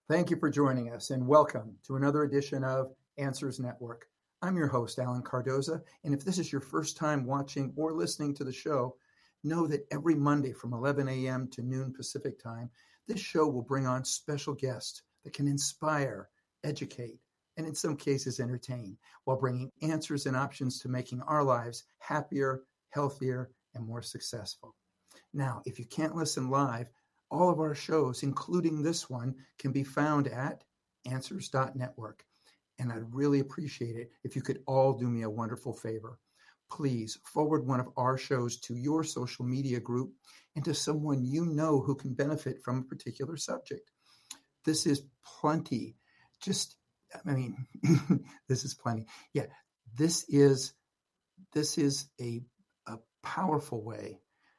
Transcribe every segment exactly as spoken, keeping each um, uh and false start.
Thank you for joining us and welcome to another edition of Answers Network. I'm your host, Alan Cardoza, and if this is your first time watching or listening to the show, know that every Monday from eleven a.m. to noon Pacific time, this show will bring on special guests that can inspire, educate, and in some cases entertain, while bringing answers and options to making our lives happier, healthier, and more successful. Now, if you can't listen live, all of our shows, including this one, can be found at answers dot network. And I'd really appreciate it if you could all do me a wonderful favor. Please forward one of our shows to your social media group and to someone you know who can benefit from a particular subject. This is plenty. Just, I mean, this is plenty. Yeah, this is this is a, a powerful way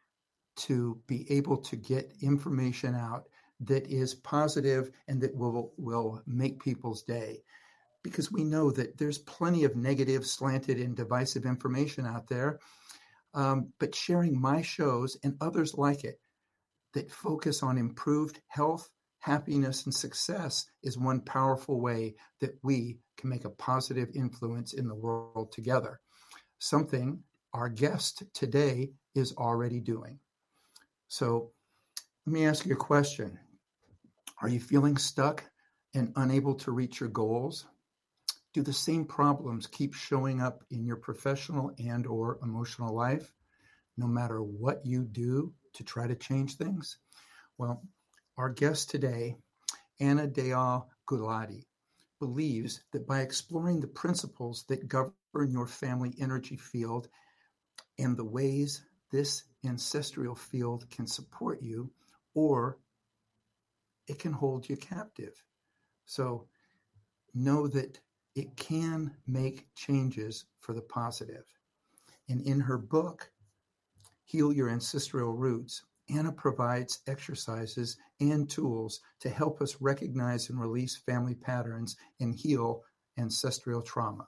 to be able to get information out that is positive and that will will make people's day. Because we know that there's plenty of negative, slanted, and divisive information out there. Um, but sharing my shows and others like it that focus on improved health, happiness, and success is one powerful way that we can make a positive influence in the world together. Something our guest today is already doing. So let me ask you a question. Are you feeling stuck and unable to reach your goals? Do the same problems keep showing up in your professional and or emotional life, no matter what you do to try to change things? Well, our guest today, Anna Dayal Gulati, believes that by exploring the principles that govern your family energy field and the ways this ancestral field can support you, or it can hold you captive. So know that it can make changes for the positive. And in her book, Heal Your Ancestral Roots, Anna provides exercises and tools to help us recognize and release family patterns and heal ancestral trauma.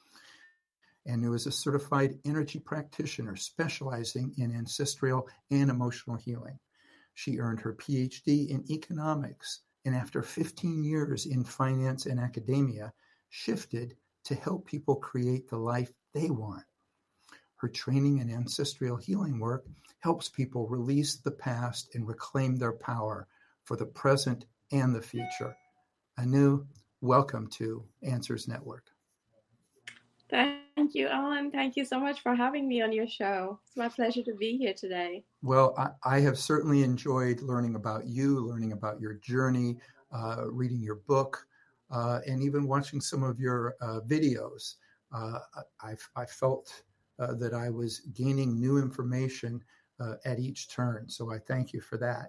And who is a certified energy practitioner specializing in ancestral and emotional healing. She earned her P H D in economics, and after fifteen years in finance and academia, shifted to help people create the life they want. Her training in ancestral healing work helps people release the past and reclaim their power for the present and the future. Anu, welcome to Answers Network. Thank you, Alan. Thank you so much for having me on your show. It's my pleasure to be here today. Well, I, I have certainly enjoyed learning about you, learning about your journey, uh, reading your book, uh, and even watching some of your uh, videos. Uh, I, I felt uh, that I was gaining new information uh, at each turn. So I thank you for that.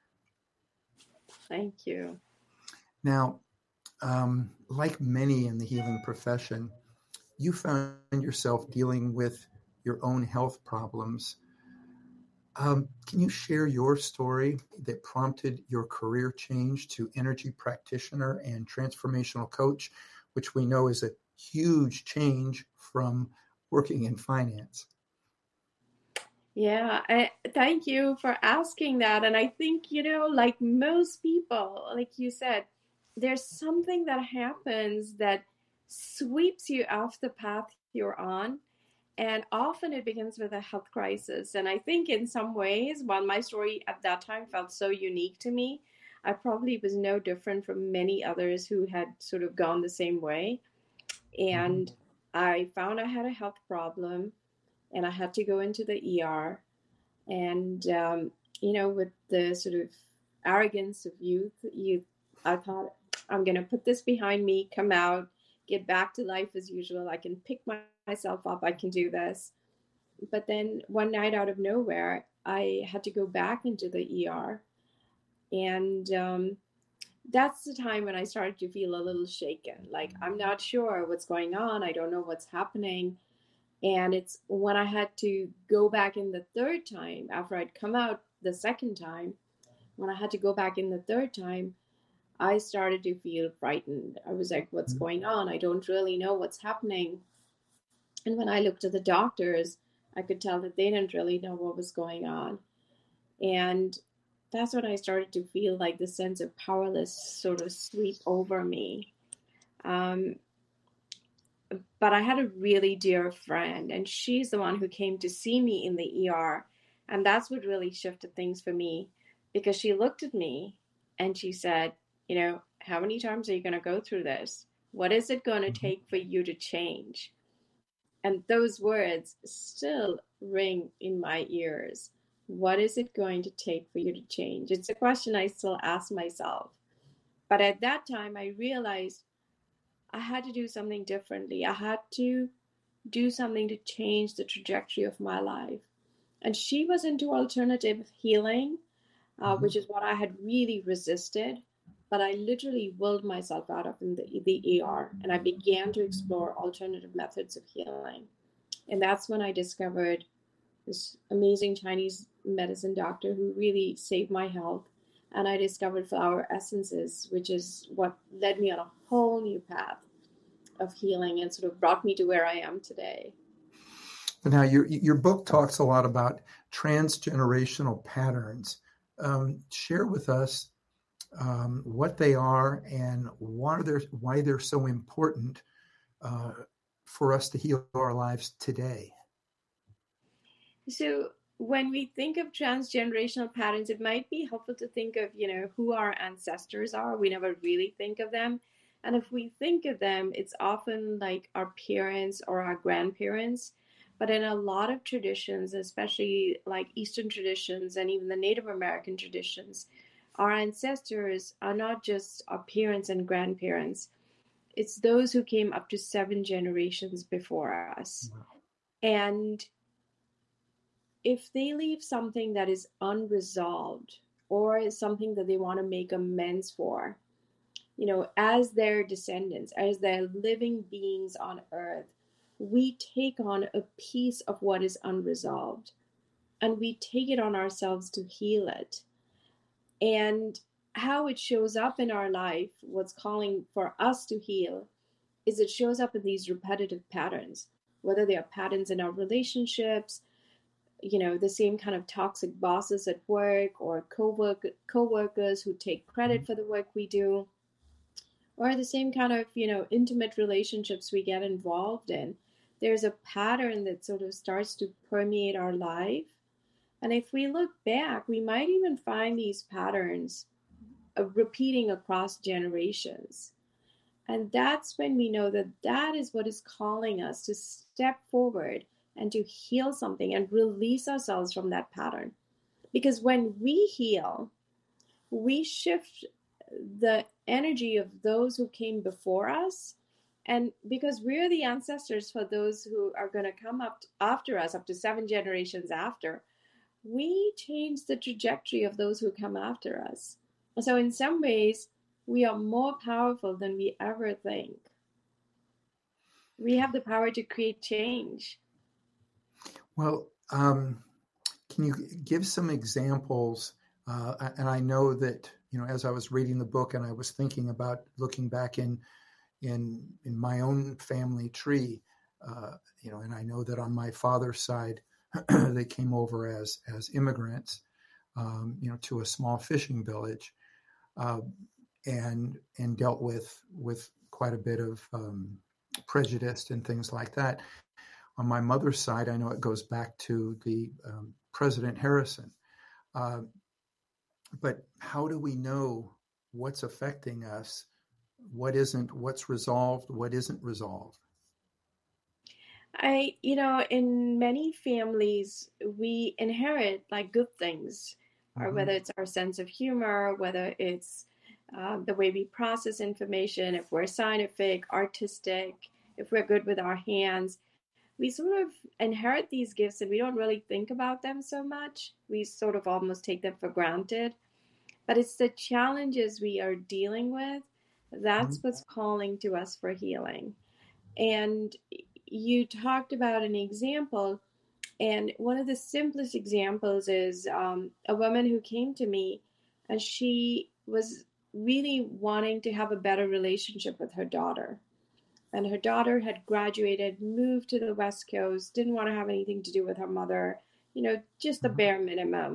Thank you. Now, um, like many in the healing profession, you found yourself dealing with your own health problems. Um, can you share your story that prompted your career change to energy practitioner and transformational coach, which we know is a huge change from working in finance? Yeah, I, thank you for asking that. And I think, you know, like most people, like you said, there's something that happens that sweeps you off the path you're on. And often it begins with a health crisis. And I think in some ways, while my story at that time felt so unique to me, I probably was no different from many others who had sort of gone the same way. And mm-hmm. I found I had a health problem and I had to go into the E R. And, um, you know, with the sort of arrogance of youth, you, I thought, I'm going to put this behind me, come out, get back to life as usual. I can pick my, myself up. I can do this. But then one night out of nowhere, I had to go back into the E R. And um, that's the time when I started to feel a little shaken. Like, I'm not sure what's going on. I don't know what's happening. And it's when I had to go back in the third time, after I'd come out the second time, when I had to go back in the third time, I started to feel frightened. I was like, what's going on? I don't really know what's happening. And when I looked at the doctors, I could tell that they didn't really know what was going on. And that's when I started to feel like the sense of powerless sort of sweep over me. Um, but I had a really dear friend, and she's the one who came to see me in the E R. And that's what really shifted things for me, because she looked at me and she said, you know, how many times are you going to go through this? What is it going to Mm-hmm. take for you to change? And those words still ring in my ears. What is it going to take for you to change? It's a question I still ask myself. But at that time, I realized I had to do something differently. I had to do something to change the trajectory of my life. And she was into alternative healing, uh, Mm-hmm. which is what I had really resisted. But I literally willed myself out of in the, the E R, and I began to explore alternative methods of healing. And that's when I discovered this amazing Chinese medicine doctor who really saved my health. And I discovered flower essences, which is what led me on a whole new path of healing and sort of brought me to where I am today. Now, your your book talks a lot about transgenerational patterns. Um, share with us um, what they are and why they're why they're so important uh, for us to heal our lives today. So when we think of transgenerational patterns, it might be helpful to think of, you know, who our ancestors are. We never really think of them. And if we think of them, it's often like our parents or our grandparents. But in a lot of traditions, especially like Eastern traditions and even the Native American traditions, our ancestors are not just our parents and grandparents. It's those who came up to seven generations before us. Wow. And if they leave something that is unresolved or is something that they want to make amends for, you know, as their descendants, as their living beings on earth, we take on a piece of what is unresolved and we take it on ourselves to heal it. And how it shows up in our life, what's calling for us to heal, is it shows up in these repetitive patterns, whether they are patterns in our relationships, you know, the same kind of toxic bosses at work or co-work, co-workers who take credit Mm-hmm. for the work we do, or the same kind of, you know, intimate relationships we get involved in. There's a pattern that sort of starts to permeate our life. And if we look back, we might even find these patterns uh, repeating across generations. And that's when we know that that is what is calling us to step forward and to heal something and release ourselves from that pattern. Because when we heal, we shift the energy of those who came before us. And because we're the ancestors for those who are going to come up after us, up to seven generations after, we change the trajectory of those who come after us. So in some ways, we are more powerful than we ever think. We have the power to create change. Well, um, can you give some examples? Uh, and I know that, you know, as I was reading the book and I was thinking about looking back in in in my own family tree, uh, you know, and I know that on my father's side, they came over as as immigrants, um, you know, to a small fishing village, uh, and and dealt with with quite a bit of um, prejudice and things like that. On my mother's side, I know it goes back to the um, President Harrison. Uh, but how do we know what's affecting us? What isn't? What's resolved? What isn't resolved? I, you know, in many families, we inherit like good things, or Mm-hmm. whether it's our sense of humor, whether it's uh, the way we process information, if we're scientific, artistic, if we're good with our hands. We sort of inherit these gifts and we don't really think about them so much. We sort of almost take them for granted. But it's the challenges we are dealing with Mm-hmm. that's what's calling to us for healing. And you talked about an example, and one of the simplest examples is um, a woman who came to me and she was really wanting to have a better relationship with her daughter. And her daughter had graduated, moved to the West Coast, didn't want to have anything to do with her mother, you know, just the bare minimum.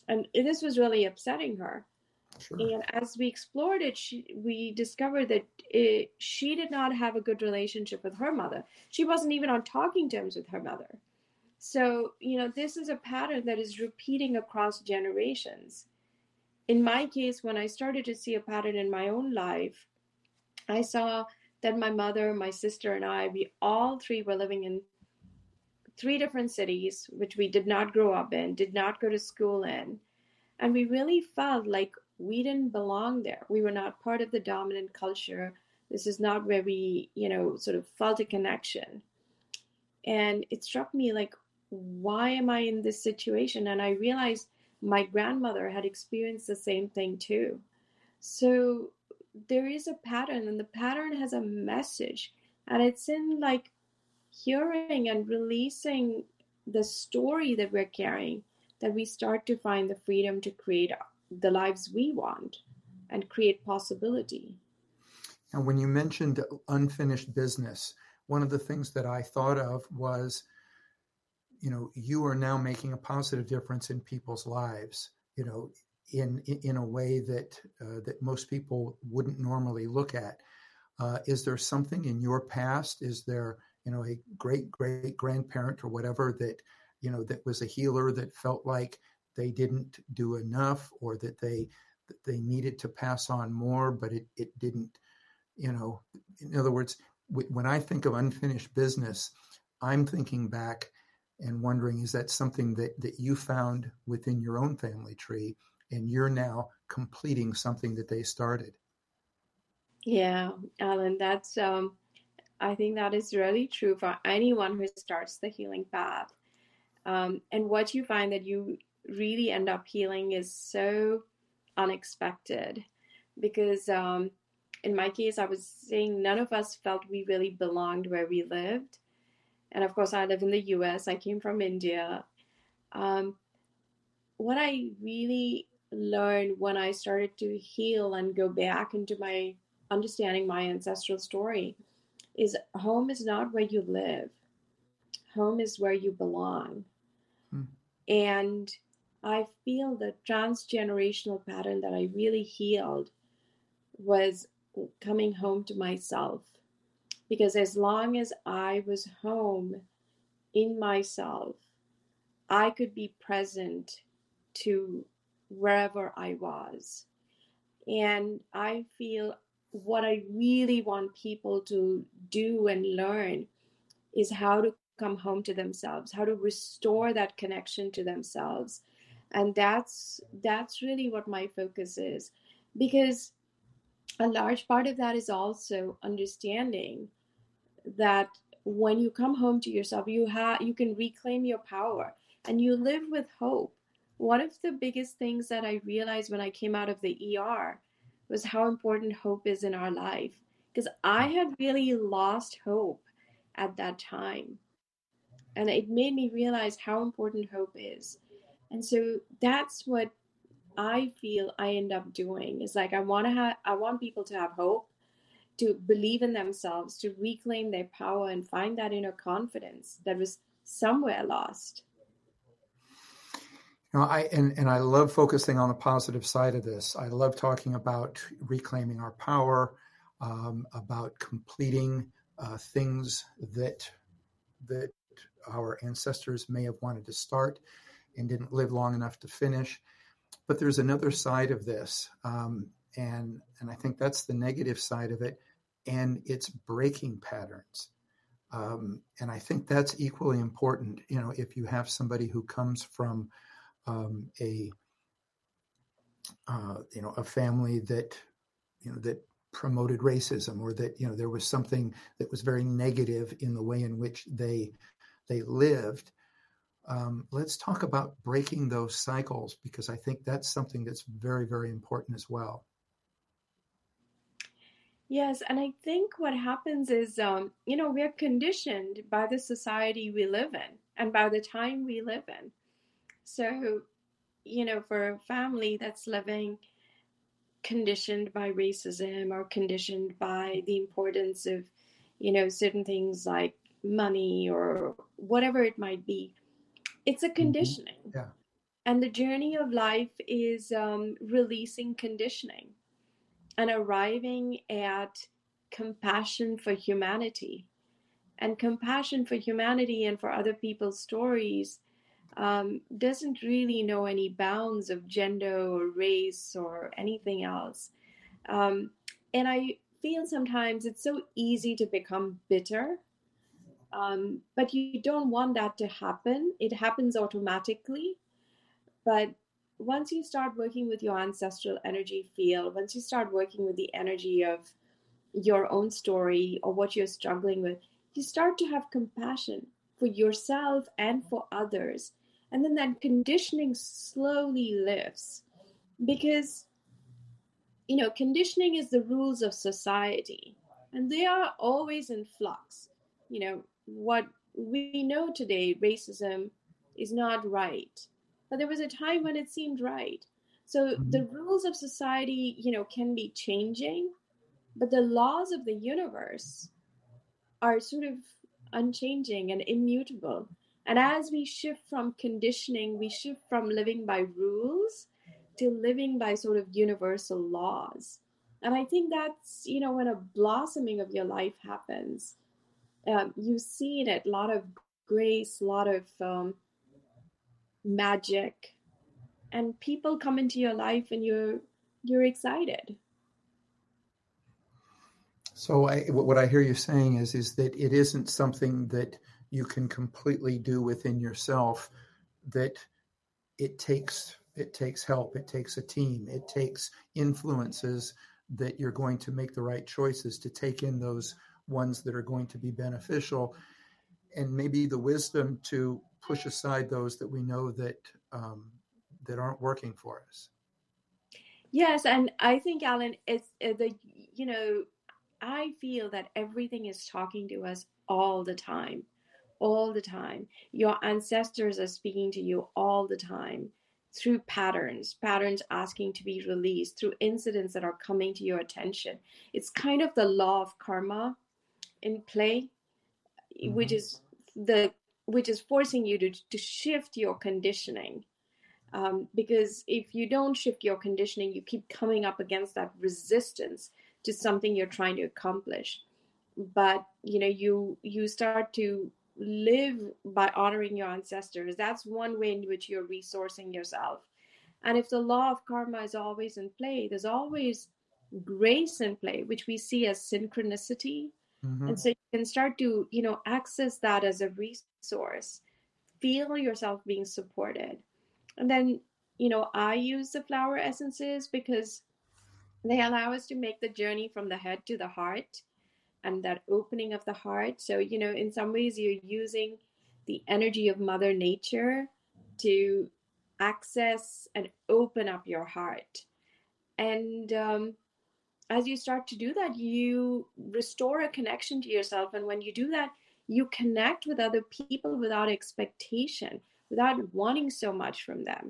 And this was really upsetting her. Sure. And as we explored it, she, we discovered that it, she did not have a good relationship with her mother. She wasn't even on talking terms with her mother. So, you know, this is a pattern that is repeating across generations. In my case, when I started to see a pattern in my own life, I saw that my mother, my sister, and I, we all three were living in three different cities, which we did not grow up in, did not go to school in. And we really felt like we didn't belong there. We were not part of the dominant culture. This is not where we, you know, sort of felt a connection. And it struck me like, why am I in this situation? And I realized my grandmother had experienced the same thing too. So there is a pattern, and the pattern has a message. And it's in like hearing and releasing the story that we're carrying that we start to find the freedom to create the lives we want and create possibility. And when you mentioned unfinished business, one of the things that I thought of was, you know, you are now making a positive difference in people's lives, you know, in in a way that uh, that most people wouldn't normally look at. Uh, is there something in your past? Is there, you know, a great great grandparent or whatever that, you know, that was a healer that felt like they didn't do enough, or that they that they needed to pass on more, but it, it didn't, you know, in other words, w- when I think of unfinished business, I'm thinking back and wondering, is that something that, that you found within your own family tree, and you're now completing something that they started? Yeah, Alan, that's, um, I think that is really true for anyone who starts the healing path. Um, and what you find that you really end up healing is so unexpected, because um, in my case, I was saying none of us felt we really belonged where we lived. And of course, I live in the U S. I came from India. Um, what I really learned when I started to heal and go back into my understanding my ancestral story is home is not where you live. Home is where you belong. Hmm. And I feel the transgenerational pattern that I really healed was coming home to myself. Because as long as I was home in myself, I could be present to wherever I was. And I feel what I really want people to do and learn is how to come home to themselves, how to restore that connection to themselves. And that's that's really what my focus is, because a large part of that is also understanding that when you come home to yourself, you have you can reclaim your power and you live with hope. One of the biggest things that I realized when I came out of the E R was how important hope is in our life, because I had really lost hope at that time. And it made me realize how important hope is. And so that's what I feel I end up doing, is like I want to have I want people to have hope, to believe in themselves, to reclaim their power and find that inner confidence that was somewhere lost. You know, I and, and I love focusing on the positive side of this. I love talking about reclaiming our power, um, about completing uh, things that that our ancestors may have wanted to start and didn't live long enough to finish. But there's another side of this, um, and and I think that's the negative side of it, and it's breaking patterns. Um, and I think that's equally important. You know, if you have somebody who comes from um, a uh, you know a family that you know that promoted racism, or that you know there was something that was very negative in the way in which they they lived. Um, let's talk about breaking those cycles, because I think that's something that's very, very important as well. Yes, and I think what happens is, um, you know, we're conditioned by the society we live in and by the time we live in. So, you know, for a family that's living conditioned by racism or conditioned by the importance of, you know, certain things like money or whatever it might be, it's a conditioning. Mm-hmm. Yeah. And the journey of life is um, releasing conditioning and arriving at compassion for humanity. And compassion for humanity and for other people's stories um, doesn't really know any bounds of gender or race or anything else. Um, and I feel sometimes it's so easy to become bitter, um, but you don't want that to happen. It happens automatically. But once you start working with your ancestral energy field, once you start working with the energy of your own story or what you're struggling with, you start to have compassion for yourself and for others. And then that conditioning slowly lifts because, you know, conditioning is the rules of society and they are always in flux. You know, what we know today, racism is not right, but there was a time when it seemed right. So Mhm. the rules of society, you know, can be changing, but the laws of the universe are sort of unchanging and immutable. And as we shift from conditioning, we shift from living by rules to living by sort of universal laws. And I think that's, you know, when a blossoming of your life happens, um, you see in it a lot of grace, a lot of um, magic, and people come into your life and you're you're excited. So I, what I hear you saying is is that it isn't something that you can completely do within yourself. That it takes it takes help. It takes a team. It takes influences that you're going to make the right choices to take in those ones that are going to be beneficial, and maybe the wisdom to push aside those that we know that um, that aren't working for us. Yes, and I think, Alan, it's uh, the you know I feel that everything is talking to us all the time, all the time. Your ancestors are speaking to you all the time through patterns, patterns asking to be released, through incidents that are coming to your attention. It's kind of the law of karma in play, which Mm-hmm. is the which is forcing you to to shift your conditioning. Um, because if you don't shift your conditioning, you keep coming up against that resistance to something you're trying to accomplish. But you know, you you start to live by honoring your ancestors. That's one way in which you're resourcing yourself. And if the law of karma is always in play, there's always grace in play, which we see as synchronicity. Mm-hmm. And so you can start to, you know, access that as a resource, feel yourself being supported. And then, you know, I use the flower essences because they allow us to make the journey from the head to the heart and that opening of the heart. So, you know, in some ways, you're using the energy of Mother Nature to access and open up your heart. And um, as you start to do that, you restore a connection to yourself. And when you do that, you connect with other people without expectation, without wanting so much from them.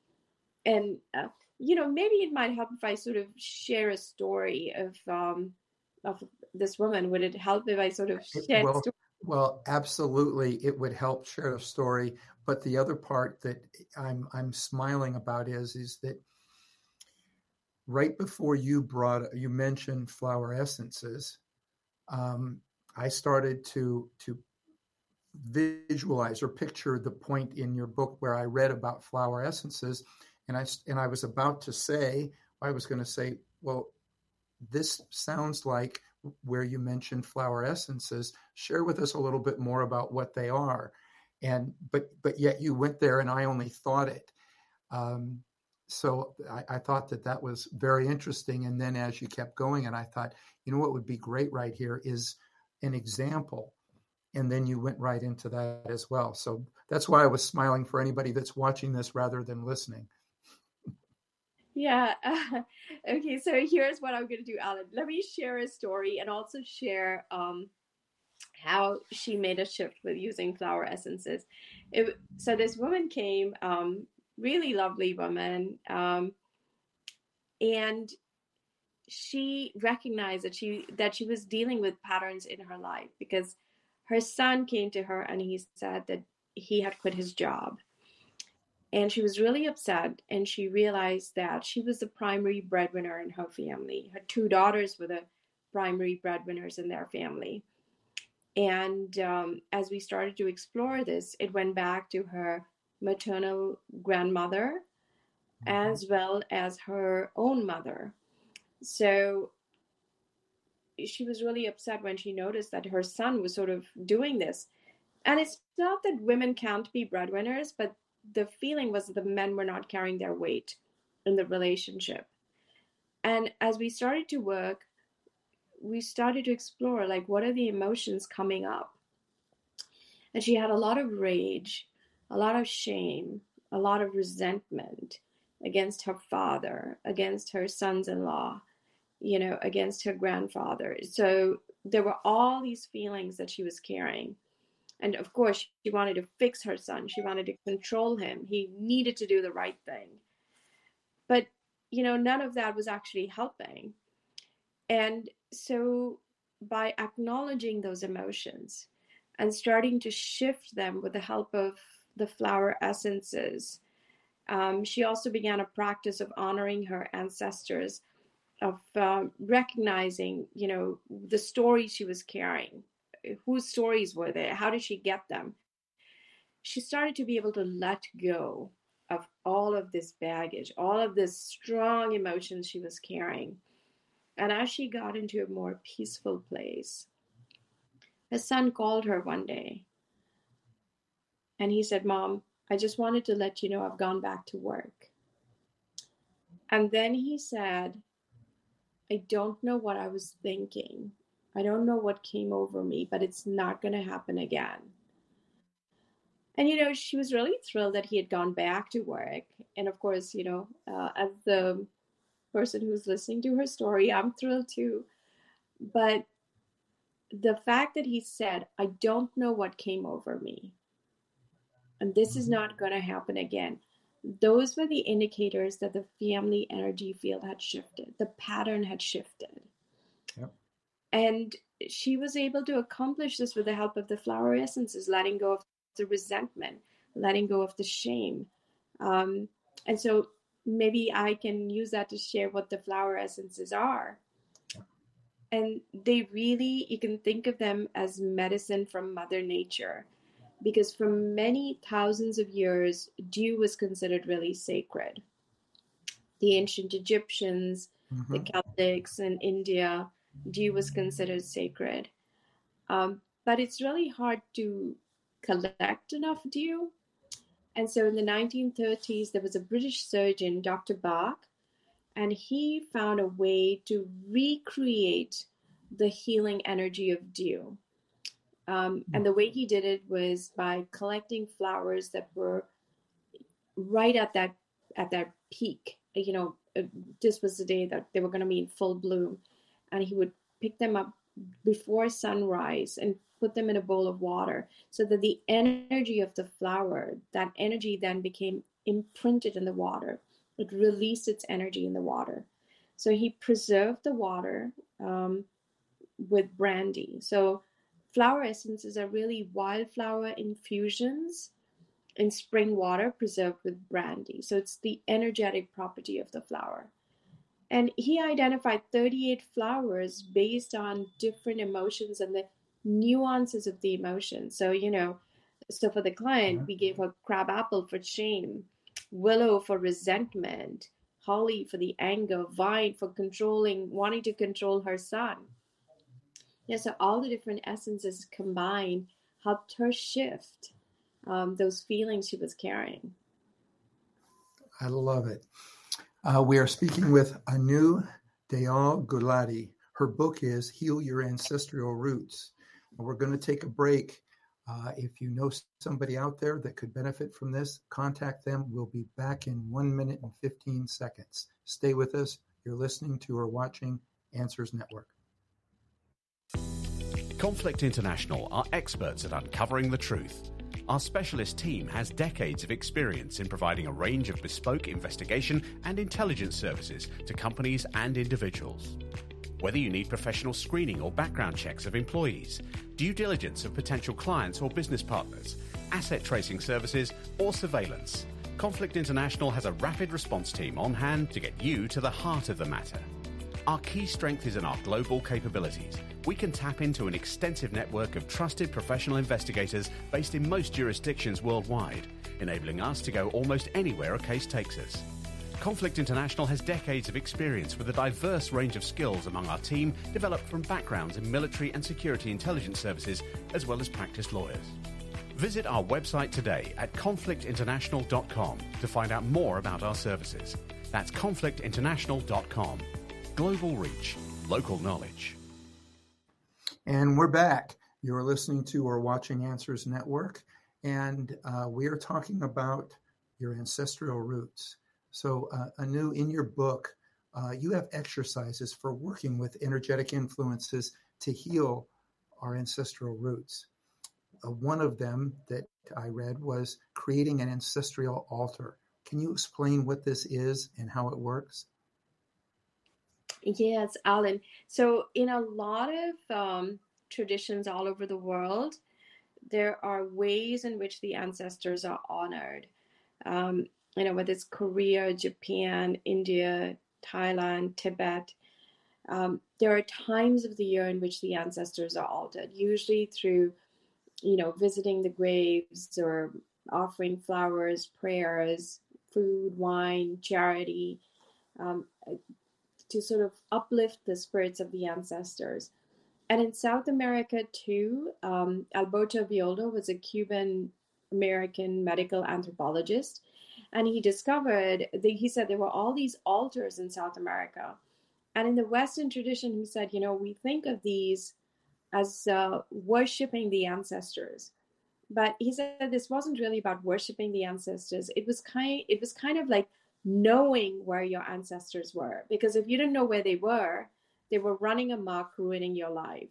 And uh, you know, maybe it might help if I sort of share a story of um, of this woman. Would it help if I sort of It, share the well, story? well, absolutely, it would help share a story. But the other part that I'm I'm smiling about is is that right before you brought you mentioned flower essences, um, I started to to visualize or picture the point in your book where I read about flower essences, and I and I was about to say I was going to say, well, this sounds like where you mentioned flower essences. Share with us a little bit more about what they are, and but but yet you went there, and I only thought it. Um, so I, I thought that that was very interesting. And then as you kept going, and I thought, you know, what would be great right here is an example. And then you went right into that as well. So that's why I was smiling for anybody that's watching this rather than listening. Yeah. Uh, okay. So here's what I'm going to do, Alan. Let me share a story and also share um, how she made a shift with using flower essences. It, so this woman came, um, really lovely woman, um, and she recognized that she that she was dealing with patterns in her life because her son came to her and he said that he had quit his job And she was really upset, and she realized that she was the primary breadwinner in her family. Her two daughters were the primary breadwinners in their family. And um, as we started to explore this, it went back to her maternal grandmother mm-hmm. as well as her own mother. So she was really upset when she noticed that her son was sort of doing this. And it's not that women can't be breadwinners, but the feeling was that the men were not carrying their weight in the relationship. And as we started to work, we started to explore, like, what are the emotions coming up? And she had a lot of rage, a lot of shame, a lot of resentment against her father, against her sons-in-law, you know, against her grandfather. So there were all these feelings that she was carrying. And of course, she wanted to fix her son. She wanted to control him. He needed to do the right thing. But, you know, none of that was actually helping. And so by acknowledging those emotions and starting to shift them with the help of the flower essences, um, she also began a practice of honoring her ancestors, of uh, recognizing, you know, the stories she was carrying. Whose stories were they? How did she get them? She started to be able to let go of all of this baggage, all of this strong emotions she was carrying. And as she got into a more peaceful place, her son called her one day. And he said, "Mom, I just wanted to let you know I've gone back to work." And then he said, "I don't know what I was thinking. I don't know what came over me, but it's not going to happen again." And, you know, she was really thrilled that he had gone back to work. And of course, you know, uh, as the person who's listening to her story, I'm thrilled too. But the fact that he said, "I don't know what came over me, and this is not going to happen again," those were the indicators that the family energy field had shifted. The pattern had shifted. Yep. And she was able to accomplish this with the help of the flower essences, letting go of the resentment, letting go of the shame. Um, and so maybe I can use that to share what the flower essences are. And they really, you can think of them as medicine from Mother Nature, because for many thousands of years, dew was considered really sacred. The ancient Egyptians, mm-hmm. the Celtics in India, dew was considered sacred. Um, but it's really hard to collect enough dew. And so in the nineteen thirties, there was a British surgeon, Doctor Bach, and he found a way to recreate the healing energy of dew. Um, and the way he did it was by collecting flowers that were right at that at that peak. You know, this was the day that they were going to be in full bloom. And he would pick them up before sunrise and put them in a bowl of water so that the energy of the flower, that energy then became imprinted in the water. It released its energy in the water. So he preserved the water um, with brandy. So flower essences are really wildflower infusions in spring water preserved with brandy. So it's the energetic property of the flower. And he identified thirty-eight flowers based on different emotions and the nuances of the emotion. So, you know, so for the client, we gave her crabapple for shame, willow for resentment, holly for the anger, vine for controlling, wanting to control her son. Yeah, so all the different essences combined helped her shift um, those feelings she was carrying. I love it. Uh, we are speaking with Anu Dayal Gulati. Her book is Heal Your Ancestral Roots. We're going to take a break. Uh, if you know somebody out there that could benefit from this, contact them. We'll be back in one minute and fifteen seconds. Stay with us. You're listening to or watching Answers Network. Conflict International are experts at uncovering the truth. Our specialist team has decades of experience in providing a range of bespoke investigation and intelligence services to companies and individuals. Whether you need professional screening or background checks of employees, due diligence of potential clients or business partners, asset tracing services, or surveillance, Conflict International has a rapid response team on hand to get you to the heart of the matter. Our key strength is in our global capabilities. We can tap into an extensive network of trusted professional investigators based in most jurisdictions worldwide, enabling us to go almost anywhere a case takes us. Conflict International has decades of experience with a diverse range of skills among our team, developed from backgrounds in military and security intelligence services, as well as practiced lawyers. Visit our website today at conflict international dot com to find out more about our services. That's conflict international dot com. Global reach, local knowledge. And we're back. You're listening to or watching Answers Network, and uh, we are talking about your ancestral roots. So, uh, Anu, in your book, uh, you have exercises for working with energetic influences to heal our ancestral roots. Uh, one of them that I read was creating an ancestral altar. Can you explain what this is and how it works? Yes, Alan. So in a lot of um, traditions all over the world, there are ways in which the ancestors are honored. Um, you know, whether it's Korea, Japan, India, Thailand, Tibet, um, there are times of the year in which the ancestors are altered, usually through, you know, visiting the graves or offering flowers, prayers, food, wine, charity, um, to sort of uplift the spirits of the ancestors. And in South America too, um, Alberto Viola was a Cuban-American medical anthropologist, and he discovered, that he said there were all these altars in South America. And in the Western tradition, he said, you know, we think of these as uh, worshiping the ancestors. But he said this wasn't really about worshiping the ancestors. It was kind, it was kind of like knowing where your ancestors were. Because if you didn't know where they were, they were running amok, ruining your life.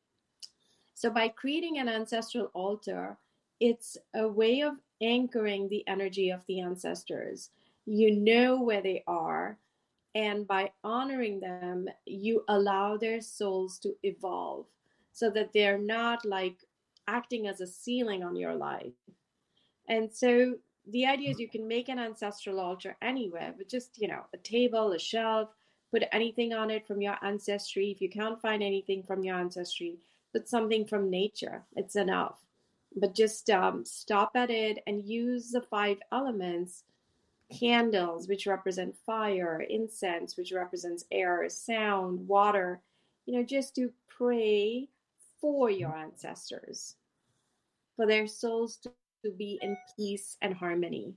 So by creating an ancestral altar, it's a way of anchoring the energy of the ancestors. You know where they are, and by honoring them, you allow their souls to evolve so that they're not like acting as a ceiling on your life. And so the idea is you can make an ancestral altar anywhere, but just, you know, a table, a shelf, put anything on it from your ancestry. If you can't find anything from your ancestry, put something from nature. It's enough. But just um, stop at it and use the five elements: candles, which represent fire; incense, which represents air; sound; water, you know, just to pray for your ancestors, for their souls to, to be in peace and harmony,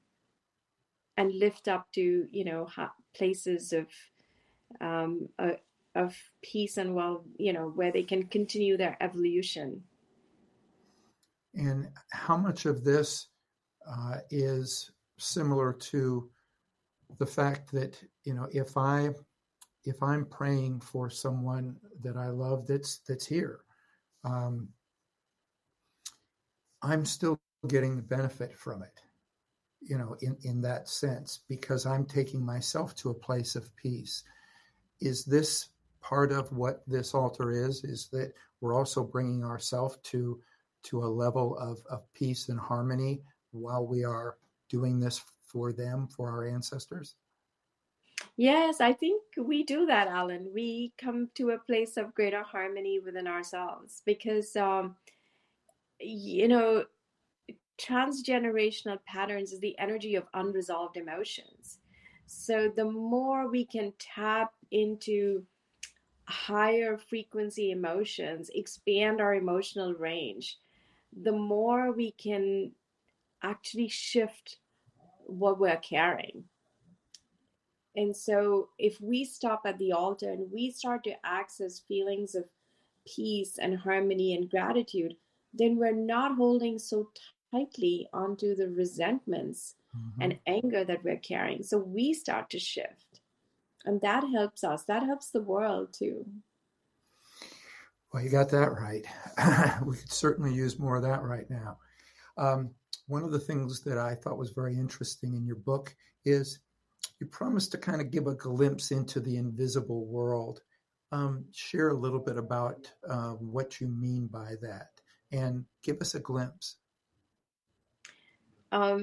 and lift up to, you know, ha- places of um, uh, of peace and, well, you know, where they can continue their evolution. And how much of this uh, is similar to the fact that, you know, if I if I'm praying for someone that I love that's that's here, um, I'm still getting the benefit from it, you know, in, in that sense, because I'm taking myself to a place of peace. Is this part of what this altar is, is that we're also bringing ourselves to to a level of, of peace and harmony while we are doing this for them, for our ancestors? Yes, I think we do that, Alan. We come to a place of greater harmony within ourselves because, um, you know, transgenerational patterns is the energy of unresolved emotions. So the more we can tap into higher frequency emotions, expand our emotional range, the more we can actually shift what we're carrying. And so if we stop at the altar and we start to access feelings of peace and harmony and gratitude, then we're not holding so tightly onto the resentments mm-hmm. and anger that we're carrying. So we start to shift. And that helps us. That helps the world too. Well, you got that right. We could certainly use more of that right now. Um, one of the things that I thought was very interesting in your book is you promised to kind of give a glimpse into the invisible world. Um, share a little bit about uh, what you mean by that and give us a glimpse. Um,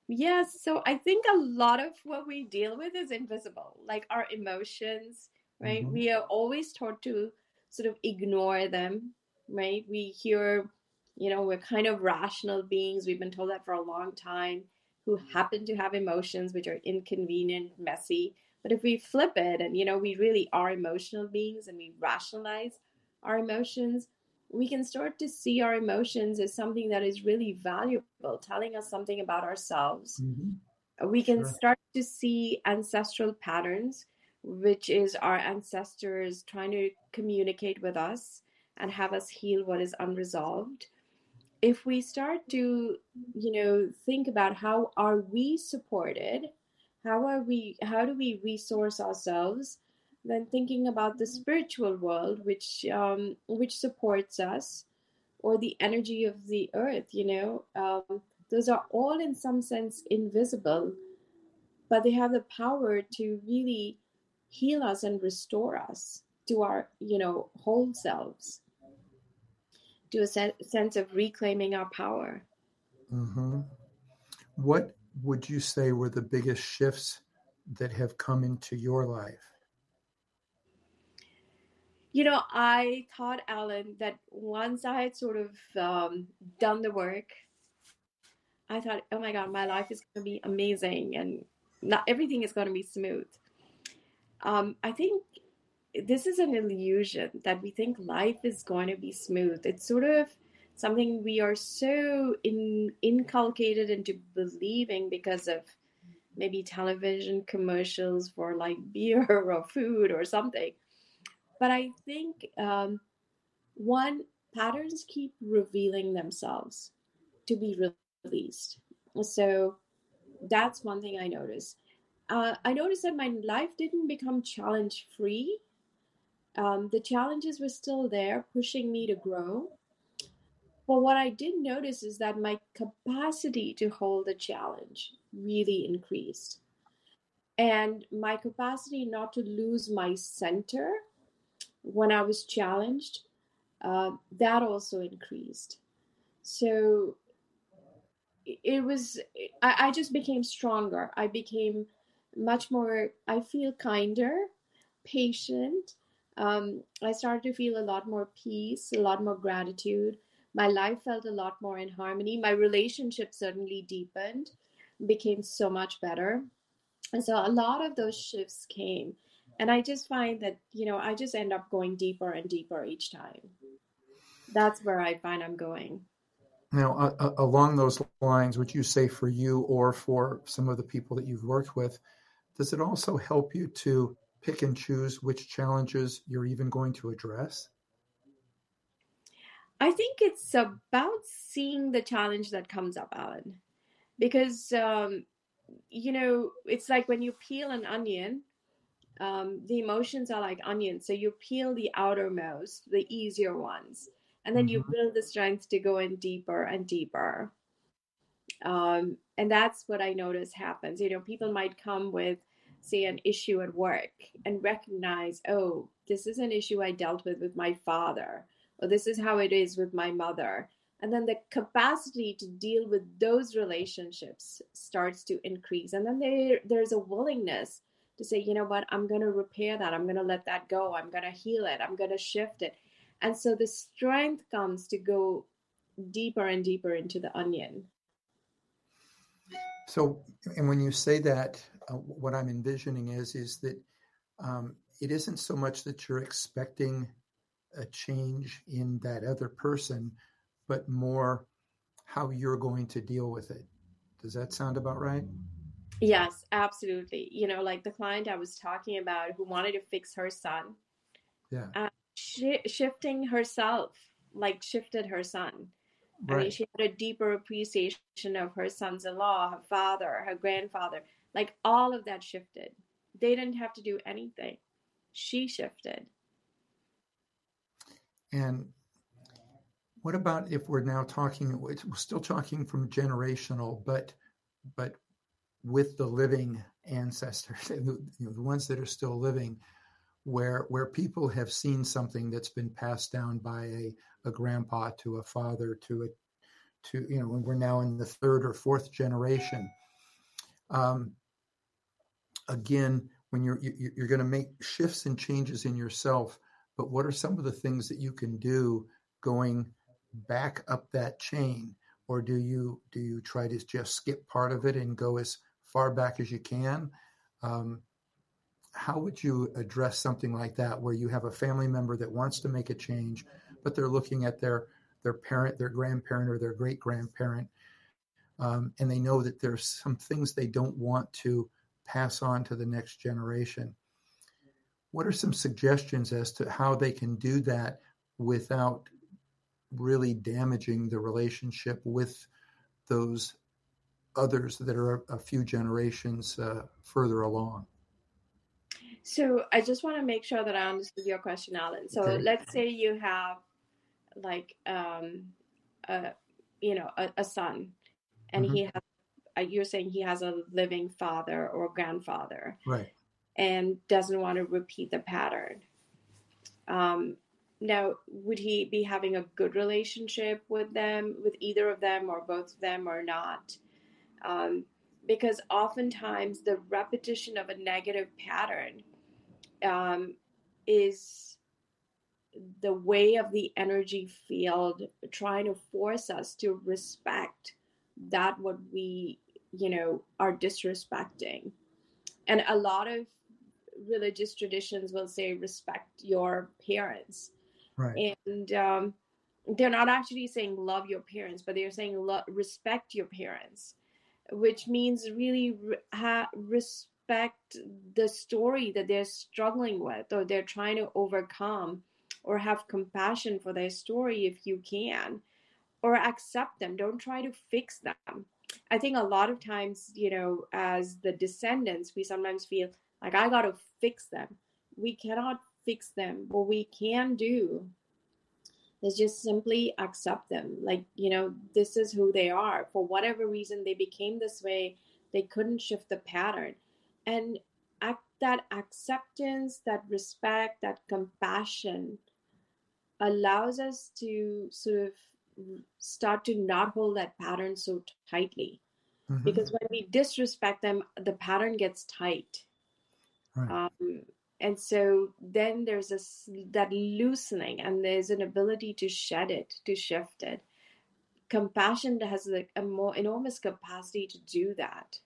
Yes, so I think a lot of what we deal with is invisible, like our emotions, right? Mm-hmm. We are always taught to sort of ignore them, right? We hear, you know, we're kind of rational beings. We've been told that for a long time, who happen to have emotions which are inconvenient, messy. But if we flip it and, you know, we really are emotional beings and we rationalize our emotions, we can start to see our emotions as something that is really valuable, telling us something about ourselves. Mm-hmm. We can Sure. start to see ancestral patterns, which is our ancestors trying to communicate with us and have us heal what is unresolved. If we start to, you know, think about how are we supported, how are we, how do we resource ourselves, then thinking about the spiritual world, which um, which supports us, or the energy of the earth, you know, um, those are all in some sense invisible, but they have the power to really heal us and restore us to our, you know, whole selves, to a sen- sense of reclaiming our power. Mm-hmm. What would you say were the biggest shifts that have come into your life? You know, I thought, Alan, that once I had sort of um, done the work, I thought, oh my God, my life is going to be amazing and not everything is going to be smooth. Um, I think this is an illusion that we think life is going to be smooth. It's sort of something we are so in, inculcated into believing because of maybe television commercials for like beer or food or something. But I think um, one, patterns keep revealing themselves to be released. So that's one thing I noticed. Uh, I noticed that my life didn't become challenge free. Um, the challenges were still there, pushing me to grow. But what I did notice is that my capacity to hold a challenge really increased. And my capacity not to lose my center when I was challenged, uh, that also increased. So it was, I, I just became stronger. I became much more, I feel kinder, patient. Um, I started to feel a lot more peace, a lot more gratitude. My life felt a lot more in harmony. My relationship certainly deepened, became so much better. And so a lot of those shifts came. And I just find that, you know, I just end up going deeper and deeper each time. That's where I find I'm going. Now, uh, uh, along those lines, would you say for you or for some of the people that you've worked with, does it also help you to pick and choose which challenges you're even going to address? I think it's about seeing the challenge that comes up, Alan, because, um, you know, it's like when you peel an onion, um, the emotions are like onions. So you peel the outermost, the easier ones, and then you Mm-hmm. build the strength to go in deeper and deeper. Um, and that's what I notice happens. You know, people might come with, say, an issue at work and recognize, oh, this is an issue I dealt with with my father, or this is how it is with my mother. And then the capacity to deal with those relationships starts to increase. And then there, there's a willingness to say, you know what, I'm going to repair that. I'm going to let that go. I'm going to heal it. I'm going to shift it. And so the strength comes to go deeper and deeper into the onion. So, and when you say that, uh, what I'm envisioning is is that um, it isn't so much that you're expecting a change in that other person, but more how you're going to deal with it. Does that sound about right? Yes, absolutely. You know, like the client I was talking about who wanted to fix her son, Yeah. uh, sh- shifting herself, like shifted her son. I mean, Right. she had a deeper appreciation of her sons in law, her father, her grandfather. Like all of that shifted. They didn't have to do anything. She shifted. And what about if we're now talking, we're still talking from generational, but but with the living ancestors, you know, the ones that are still living, where where people have seen something that's been passed down by a, a grandpa to a father to a to you know, when we're now in the third or fourth generation. Um, again, when you're you're going to make shifts and changes in yourself, but what are some of the things that you can do going back up that chain? Or do you do you try to just skip part of it and go as far back as you can? Um, how would you address something like that, where you have a family member that wants to make a change, but they're looking at their their parent, their grandparent, or their great grandparent, um, and they know that there's some things they don't want to pass on to the next generation? What are some suggestions as to how they can do that without really damaging the relationship with those others that are a few generations uh, further along? So I just want to make sure that I understood your question, Alan. So Okay. let's say you have like, um, a, you know, a, a son, and Mm-hmm. he has, uh, you're saying he has a living father or grandfather, Right. and doesn't want to repeat the pattern. Um, now, would he be having a good relationship with them, with either of them or both of them, or not? Um, because oftentimes the repetition of a negative pattern um, is the way of the energy field trying to force us to respect that what we, you know, are disrespecting. And a lot of religious traditions will say respect your parents. Right. And um, they're not actually saying love your parents, but they're saying lo- respect your parents, which means really re- ha- respect the story that they're struggling with, or they're trying to overcome, or have compassion for their story if you can, or accept them. Don't try to fix them. I think a lot of times, you know, as the descendants, we sometimes feel like I got to fix them. We cannot fix them. What we can do is just simply accept them. Like, you know, this is who they are. For whatever reason, they became this way. They couldn't shift the pattern. And act, that acceptance, that respect, that compassion allows us to sort of start to not hold that pattern so tightly. Mm-hmm. Because when we disrespect them, the pattern gets tight. Right. Um, and so then there's this, that loosening, and there's an ability to shed it, to shift it. Compassion has like a more enormous capacity to do that.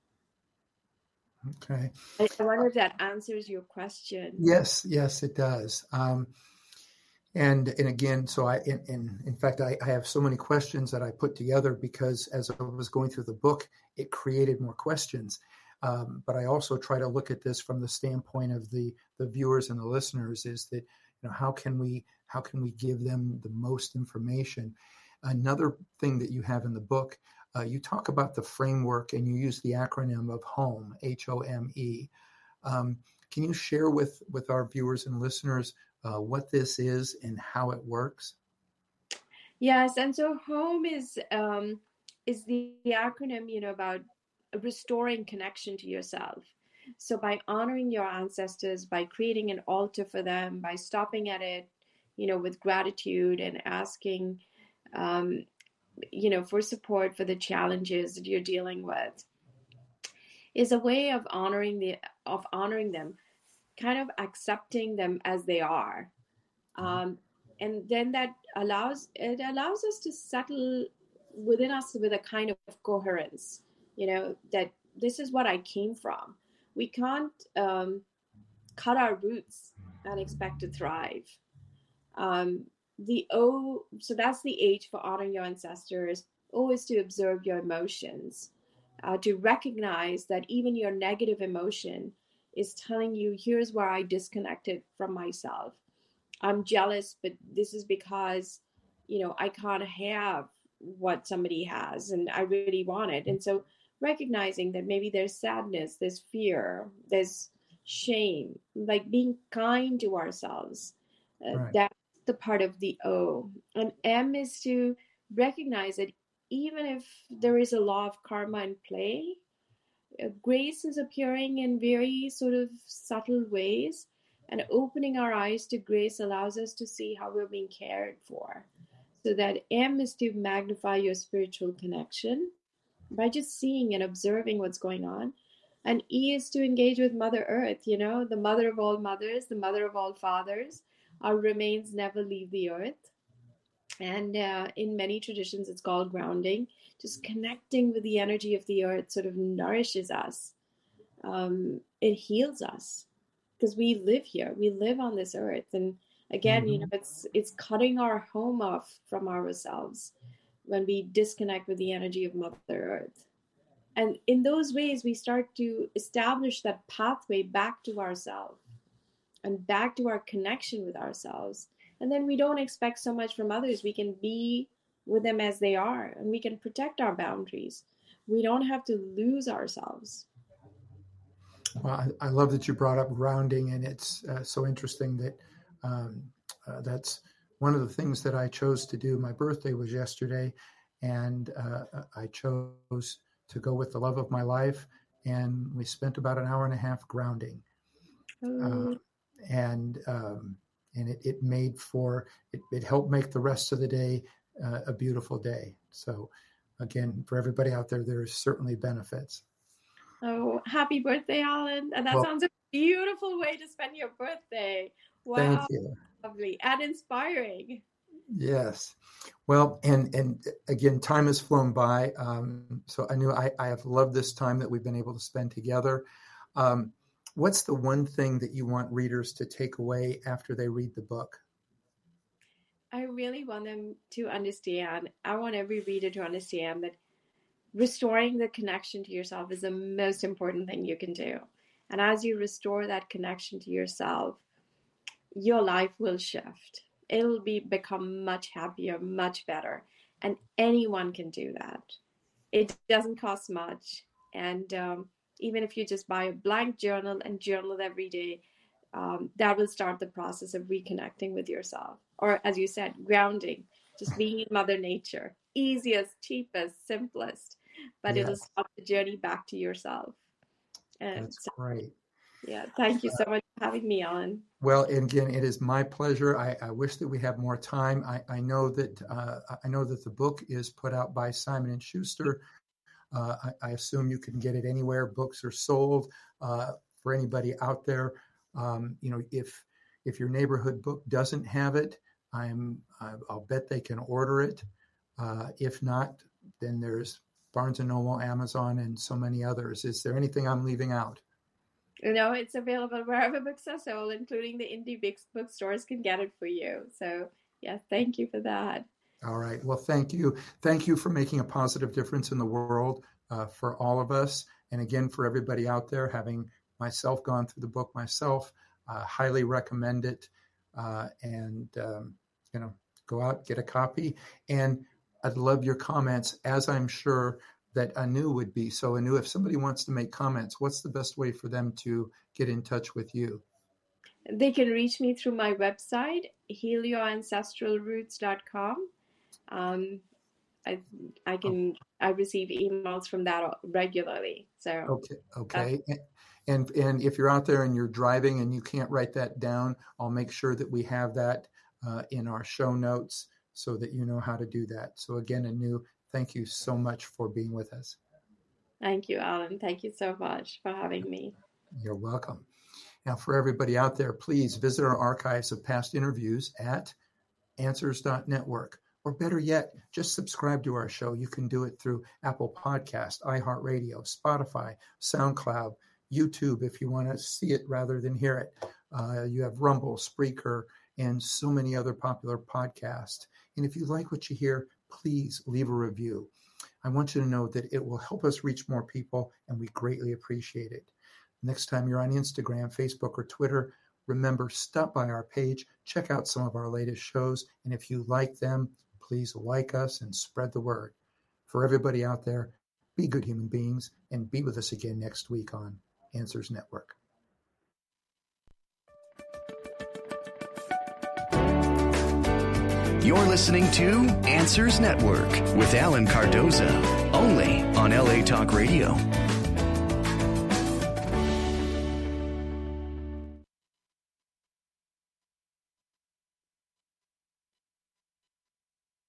Okay. I wonder if that answers your question. Yes, yes, it does. Um, and and again, so I in in, in fact I, I have so many questions that I put together because as I was going through the book, it created more questions. Um, but I also try to look at this from the standpoint of the the viewers and the listeners. Is that, you know, how can we how can we give them the most information? Another thing that you have in the book, uh, you talk about the framework and you use the acronym of HOME, H O M E. Um, can you share with, with our viewers and listeners uh, what this is and how it works? Yes, and so HOME is um, is the, the acronym, you know, about restoring connection to yourself. So by honoring your ancestors, by creating an altar for them, by stopping at it, you know, with gratitude and asking, um, you know, for support for the challenges that you're dealing with, is a way of honoring the of honoring them, kind of accepting them as they are. Um, and then that allows it allows us to settle within us with a kind of coherence, you know, that this is what I came from. We can't um, cut our roots and expect to thrive. Um, the O, so that's the H for honoring your ancestors. O is to observe your emotions, uh, to recognize that even your negative emotion is telling you, here's where I disconnected from myself. I'm jealous, but this is because, you know, I can't have what somebody has and I really want it. And so recognizing that maybe there's sadness, there's fear, there's shame, like being kind to ourselves. Uh, Right. that's the part of the O. And M is to recognize that even if there is a law of karma in play, uh, grace is appearing in very sort of subtle ways, and opening our eyes to grace allows us to see how we're being cared for. So that M is to magnify your spiritual connection. by just seeing and observing what's going on. And E is to engage with Mother Earth, you know, the mother of all mothers, the mother of all fathers. Our remains never leave the earth. And uh, in many traditions, it's called grounding. Just connecting with the energy of the earth sort of nourishes us. Um, it heals us because we live here. We live on this earth. And again, mm-hmm. you know, it's it's cutting our home off from ourselves when we disconnect with the energy of Mother Earth. And in those ways, we start to establish that pathway back to ourselves and back to our connection with ourselves. And then we don't expect so much from others. We can be with them as they are, and we can protect our boundaries. We don't have to lose ourselves. Well, I, I love that you brought up grounding, and it's uh, so interesting that um, uh, that's one of the things that I chose to do. My birthday was yesterday, and uh, I chose to go with the love of my life, and we spent about an hour and a half grounding. Oh. Uh, and um, and it, it made for, it, it helped make the rest of the day uh, a beautiful day. So again, for everybody out there, there's certainly benefits. Oh, happy birthday, Alan. And that Well, sounds a beautiful way to spend your birthday. Wow. Thank you. Lovely and inspiring. Yes. Well, and and again, time has flown by. Um, so I knew I, I have loved this time that we've been able to spend together. Um, what's the one thing that you want readers to take away after they read the book? I really want them to understand. I want every reader to understand that restoring the connection to yourself is the most important thing you can do. And as you restore that connection to yourself, your life will shift. It'll be become much happier, much better. And anyone can do that. It doesn't cost much. And um, even if you just buy a blank journal and journal every day, um, that will start the process of reconnecting with yourself. Or as you said, grounding, just being in Mother Nature. Easiest, cheapest, simplest. But Yes. it'll start the journey back to yourself. And That's so, great. yeah, thank you so much for having me on. Well, and again, it is my pleasure. I, I wish that we had more time. I, I know that uh, I know that the book is put out by Simon and Schuster. Uh, I, I assume you can get it anywhere books are sold. Uh, for anybody out there, um, you know, if if your neighborhood book doesn't have it, I'm I'll bet they can order it. Uh, if not, then there's Barnes and Noble, Amazon, and so many others. Is there anything I'm leaving out? You know, it's available wherever books are sold, including the indie big bookstores can get it for you. So, yeah, thank you for that. All right. Well, thank you. Thank you for making a positive difference in the world uh, for all of us. And again, for everybody out there, having myself gone through the book myself, uh, highly recommend it. Uh, and, um, you know, go out, get a copy. And I'd love your comments, as I'm sure that Anu would be. So Anu, if somebody wants to make comments, what's the best way for them to get in touch with you? They can reach me through my website, helio ancestral roots dot com. Um, I I can I receive emails from that regularly. So okay, okay. Uh, and and if you're out there and you're driving and you can't write that down, I'll make sure that we have that uh, in our show notes so that you know how to do that. So again, Anu, thank you so much for being with us. Thank you, Alan. Thank you so much for having me. You're welcome. Now, for everybody out there, please visit our archives of past interviews at answers dot network. Or better yet, just subscribe to our show. You can do it through Apple Podcast, iHeartRadio, Spotify, SoundCloud, YouTube if you want to see it rather than hear it. Uh, you have Rumble, Spreaker, and so many other popular podcasts. And if you like what you hear, please leave a review. I want you to know that it will help us reach more people, and we greatly appreciate it. Next time you're on Instagram, Facebook, or Twitter, remember, stop by our page, check out some of our latest shows, and if you like them, please like us and spread the word. For everybody out there, be good human beings, and be with us again next week on Answers Network. You're listening to Answers Network with Alan Cardoza, only on L A Talk Radio.